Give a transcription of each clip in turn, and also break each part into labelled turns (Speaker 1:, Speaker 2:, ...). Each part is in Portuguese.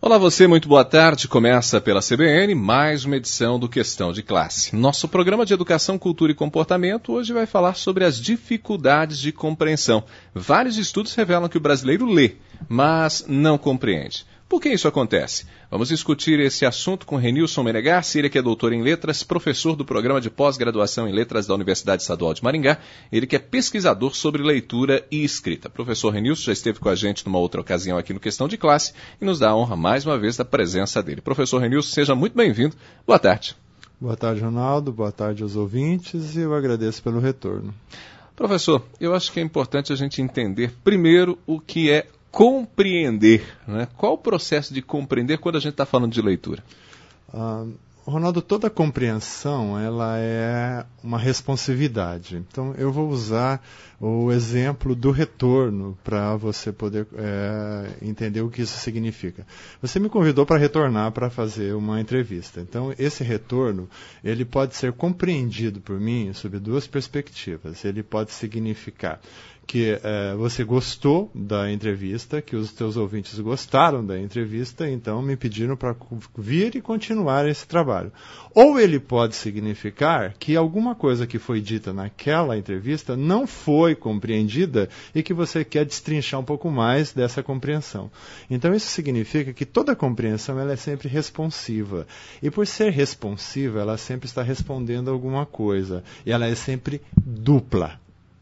Speaker 1: Olá você, muito boa tarde. Começa pela CBN mais uma edição do Questão de Classe. Nosso programa de Educação, Cultura e Comportamento hoje vai falar sobre as dificuldades de compreensão. Vários estudos revelam que o brasileiro lê, mas não compreende. Por que isso acontece? Vamos discutir esse assunto com Renilson Menegassi, ele que é doutor em letras, professor do programa de pós-graduação em letras da Universidade Estadual de Maringá, ele que é pesquisador sobre leitura e escrita. Professor Renilson já esteve com a gente numa outra ocasião aqui no Questão de Classe e nos dá a honra mais uma vez da presença dele. Professor Renilson, seja muito bem-vindo. Boa tarde.
Speaker 2: Boa tarde, Ronaldo. Boa tarde aos ouvintes e eu agradeço pelo retorno.
Speaker 1: Professor, eu acho que é importante a gente entender primeiro o que é compreender, né? Qual o processo de compreender quando a gente está falando de leitura?
Speaker 2: Ronaldo, toda compreensão ela é uma responsividade. Então, eu vou usar o exemplo do retorno para você poder entender o que isso significa. Você me convidou para retornar para fazer uma entrevista. Então, esse retorno ele pode ser compreendido por mim sob duas perspectivas. Ele pode significar que você gostou da entrevista, que os teus ouvintes gostaram da entrevista, então me pediram para vir e continuar esse trabalho. Ou ele pode significar que alguma coisa que foi dita naquela entrevista não foi compreendida e que você quer destrinchar um pouco mais dessa compreensão. Então isso significa que toda compreensão ela é sempre responsiva. E por ser responsiva, ela sempre está respondendo a alguma coisa. E ela é sempre dupla.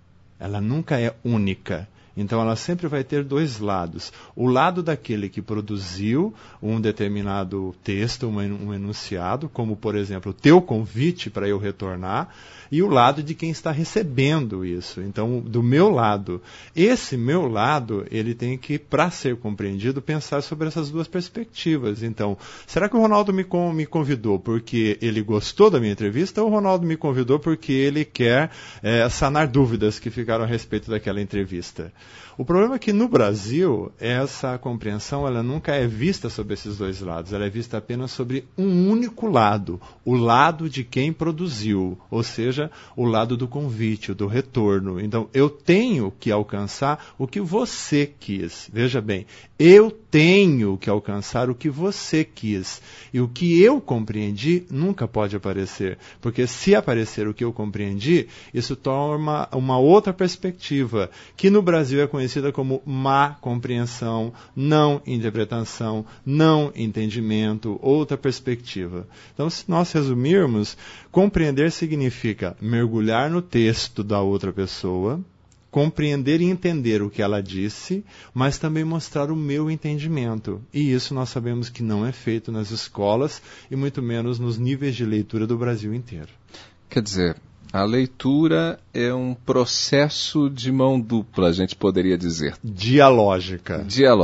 Speaker 2: Ela nunca é única. Então, ela sempre vai ter dois lados. O lado daquele que produziu um determinado texto, um enunciado, como, por exemplo, o teu convite para eu retornar, e o lado de quem está recebendo isso. Então, do meu lado. Esse meu lado, ele tem que, para ser compreendido, pensar sobre essas duas perspectivas. Então, será que o Ronaldo me convidou porque ele gostou da minha entrevista ou o Ronaldo me convidou porque ele quer sanar dúvidas que ficaram a respeito daquela entrevista? O problema é que no Brasil, essa compreensão ela nunca é vista sobre esses dois lados. Ela é vista apenas sobre um único lado, o lado de quem produziu, ou seja, o lado do convite, do retorno. Então, eu tenho que alcançar o que você quis. Veja bem, eu tenho que alcançar o que você quis. E o que eu compreendi nunca pode aparecer. Porque se aparecer o que eu compreendi, isso torna uma outra perspectiva, que no Brasil é conhecida como má compreensão, não interpretação, não entendimento, outra perspectiva. Então, se nós resumirmos, compreender significa mergulhar no texto da outra pessoa, compreender e entender o que ela disse, mas também mostrar o meu entendimento. E isso nós sabemos que não é feito nas escolas e muito menos nos níveis de leitura do Brasil inteiro.
Speaker 1: Quer dizer, a leitura é um processo de mão dupla, a gente poderia dizer.
Speaker 2: Dialógica.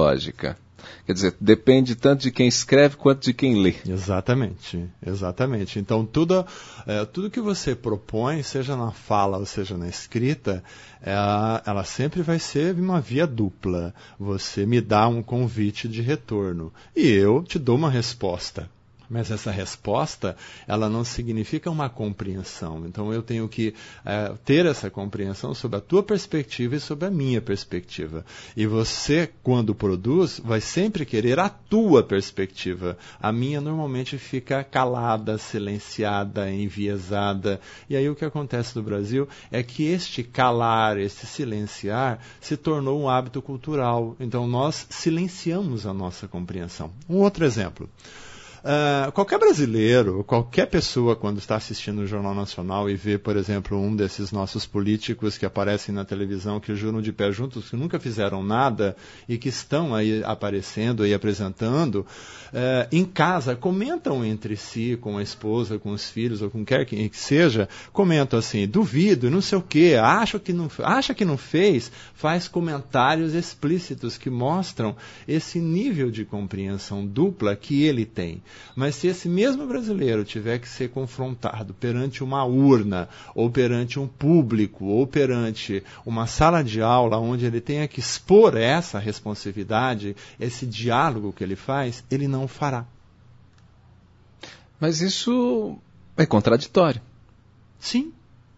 Speaker 1: Quer dizer, depende tanto de quem escreve quanto de quem lê.
Speaker 2: Exatamente. Então, tudo que você propõe, seja na fala ou seja na escrita, ela sempre vai ser uma via dupla. Você me dá um convite de retorno e eu te dou uma resposta. Mas essa resposta, ela não significa uma compreensão. Então, eu tenho que ter essa compreensão sobre a tua perspectiva e sobre a minha perspectiva. E você, quando produz, vai sempre querer a tua perspectiva. A minha, normalmente, fica calada, silenciada, enviesada. E aí, o que acontece no Brasil é que este calar, este silenciar, se tornou um hábito cultural. Então, nós silenciamos a nossa compreensão. Um outro exemplo. Qualquer brasileiro, qualquer pessoa, quando está assistindo o Jornal Nacional e vê, por exemplo, um desses nossos políticos que aparecem na televisão, que juram de pé juntos, que nunca fizeram nada e que estão aí aparecendo e apresentando, em casa, comentam entre si, com a esposa, com os filhos, ou com quem que seja, comentam assim, duvido, não sei o quê, acha que não fez, faz comentários explícitos que mostram esse nível de compreensão dupla que ele tem. Mas se esse mesmo brasileiro tiver que ser confrontado perante uma urna, ou perante um público, ou perante uma sala de aula onde ele tenha que expor essa responsividade, esse diálogo que ele faz, ele não fará.
Speaker 1: Mas isso é contraditório.
Speaker 2: Sim.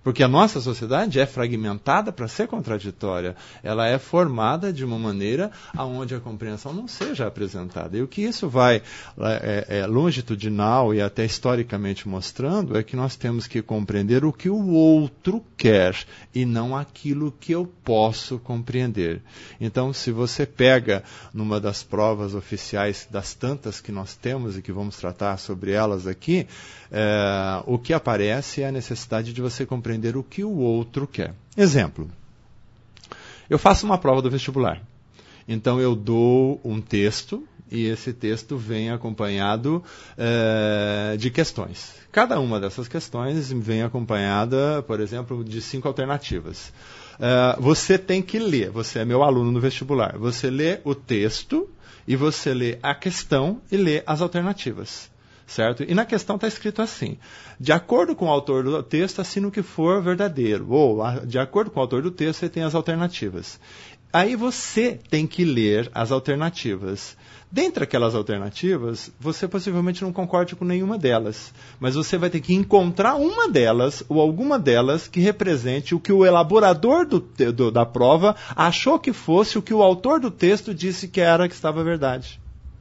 Speaker 2: Porque a nossa sociedade é fragmentada para ser contraditória. Ela é formada de uma maneira onde a compreensão não seja apresentada. E o que isso vai longitudinal e até historicamente mostrando é que nós temos que compreender o que o outro quer e não aquilo que eu posso compreender. Então, se você pega numa das provas oficiais, das tantas que nós temos e que vamos tratar sobre elas aqui, o que aparece é a necessidade de você compreender o que o outro quer. Exemplo, eu faço uma prova do vestibular. Então eu dou um texto e esse texto vem acompanhado de questões. Cada uma dessas questões vem acompanhada, por exemplo, de 5 alternativas. Você tem que ler, você é meu aluno no vestibular, você lê o texto e você lê a questão e lê as alternativas. Certo? E na questão está escrito assim: de acordo com o autor do texto, assina o que for verdadeiro. Ou, de acordo com o autor do texto, você tem as alternativas. Aí você tem que ler as alternativas. Dentre aquelas alternativas, você possivelmente não concorde com nenhuma delas. Mas você vai ter que encontrar uma delas, ou alguma delas, que represente o que o elaborador da prova achou que fosse o que o autor do texto disse que estava verdade.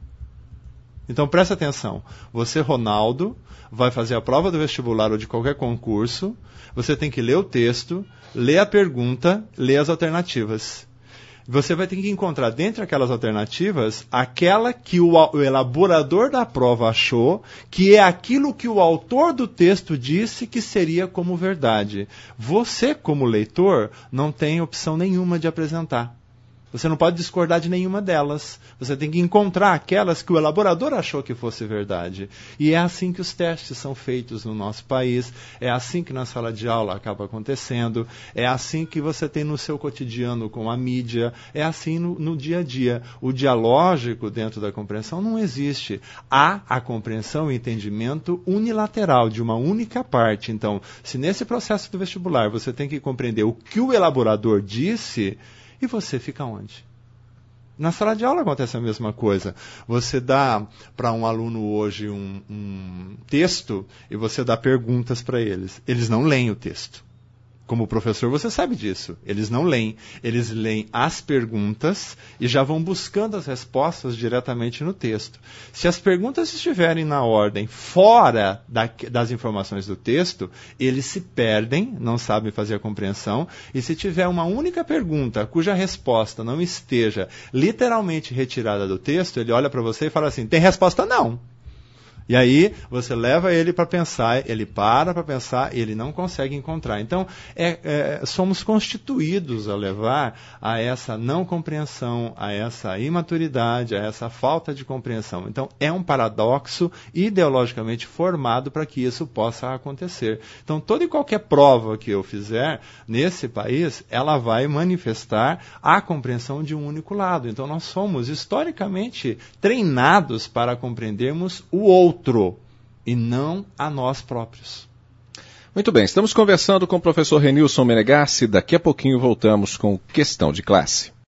Speaker 2: Então presta atenção, você, Ronaldo, vai fazer a prova do vestibular ou de qualquer concurso, você tem que ler o texto, ler a pergunta, ler as alternativas. Você vai ter que encontrar dentre aquelas alternativas aquela que o elaborador da prova achou que é aquilo que o autor do texto disse que seria como verdade. Você, como leitor, não tem opção nenhuma de apresentar. Você não pode discordar de nenhuma delas. Você tem que encontrar aquelas que o elaborador achou que fosse verdade. E é assim que os testes são feitos no nosso país. É assim que na sala de aula acaba acontecendo. É assim que você tem no seu cotidiano com a mídia. É assim no dia a dia. O dialógico dentro da compreensão não existe. Há a compreensão e entendimento unilateral de uma única parte. Então, se nesse processo do vestibular você tem que compreender o que o elaborador disse, e você fica onde? Na sala de aula acontece a mesma coisa. Você dá para um aluno hoje um texto e você dá perguntas para eles. Eles não leem o texto. Como professor, você sabe disso. Eles não leem. Eles leem as perguntas e já vão buscando as respostas diretamente no texto. Se as perguntas estiverem na ordem fora das informações do texto, eles se perdem, não sabem fazer a compreensão. E se tiver uma única pergunta cuja resposta não esteja literalmente retirada do texto, ele olha para você e fala assim: tem resposta não. E aí você leva ele para pensar, ele para pensar e ele não consegue encontrar. Então, somos constituídos a levar a essa não compreensão, a essa imaturidade, a essa falta de compreensão. Então, é um paradoxo ideologicamente formado para que isso possa acontecer. Então, toda e qualquer prova que eu fizer nesse país, ela vai manifestar a compreensão de um único lado. Então, nós somos historicamente treinados para compreendermos o outro e não a nós próprios.
Speaker 1: Muito bem, estamos conversando com o professor Renilson Menegassi. Daqui a pouquinho voltamos com Questão de Classe.